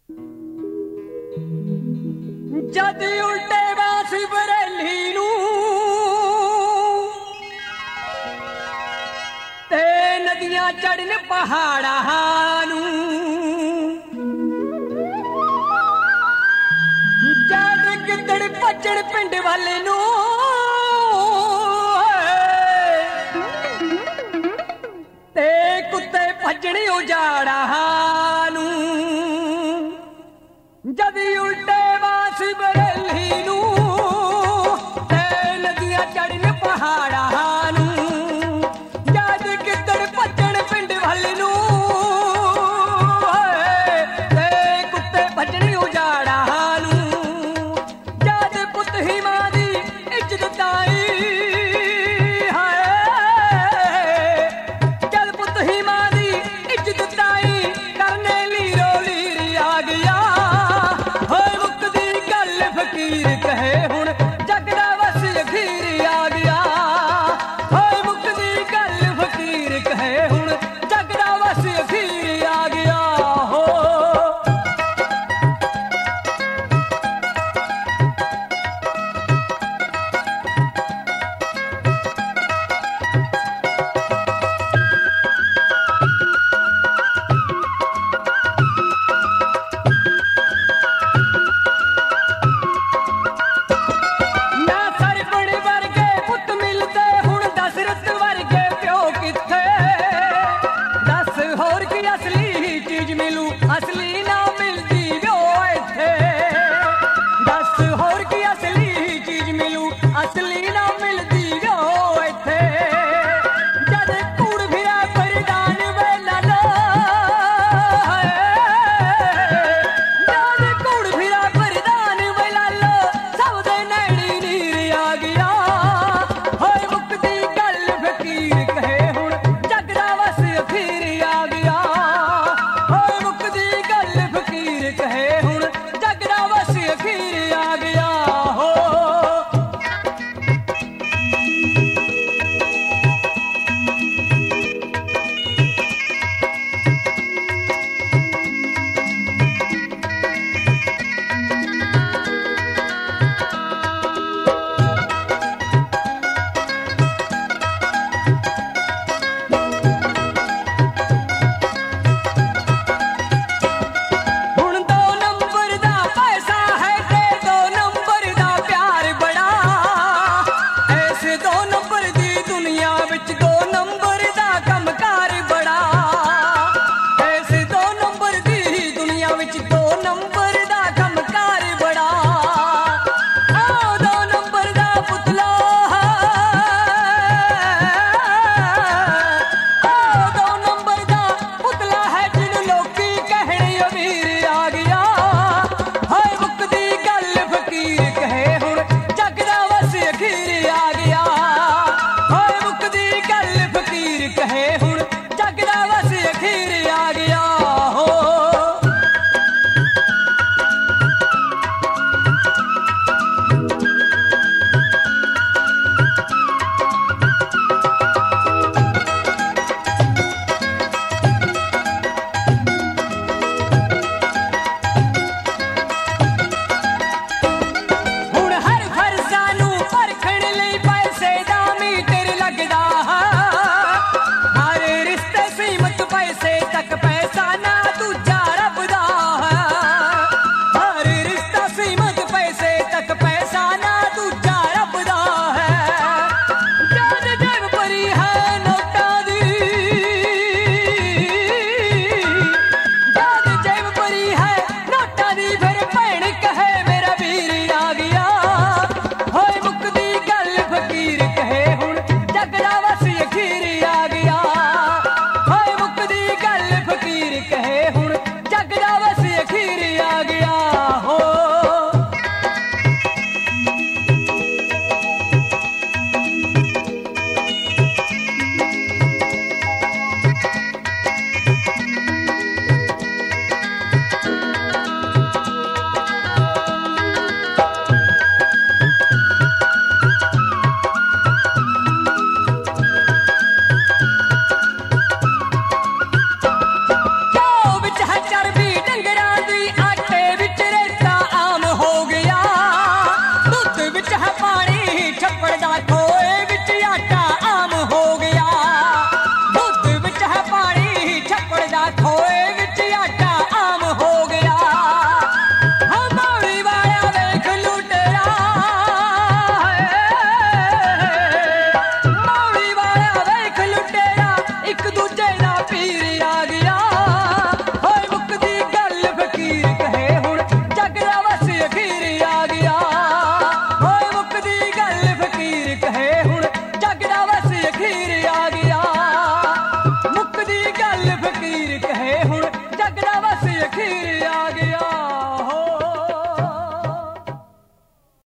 जद उल्टे बास बरेली नू ते नदियां चढ़न पहाड़ां नू जद गिद्दड़ भज्जण पिंड वाले नू ते कुत्ते भज्जण उजाड़ां नू जद उल्टे बास बरेली नू ते नदियां चढ़न पहाड़ां नू जद गिद्दड़ भज्जण पिंड वाल नू ते कुत्ते भज्जण उजाड़ां नू जद पुत ही मां दी इज्जत ताई जद पुत ही मां दी इज्जत ताई करने लीरो लीर आ गया फकीर कहे हुण जग दा वस अखीर आ गया होए मुक्ति गल फकीर कहे हुण जग दा वस अखीर आ गया हो असली ना मिलदी व्यो इत्थे दस होर की असली चीज मिलू असली ना मिलदी व्यो इत्थे जद कूड़ फिरा परिदान वेला लो जद कूड़ फिरा परिदान वेला लो सब दे नैनी नीर आ गया होए मुक्ति गल फकीर कहे हुण जग दा वस अखीर आ गया कहे हुण जग दा वस अखीर आ गया हो नंबर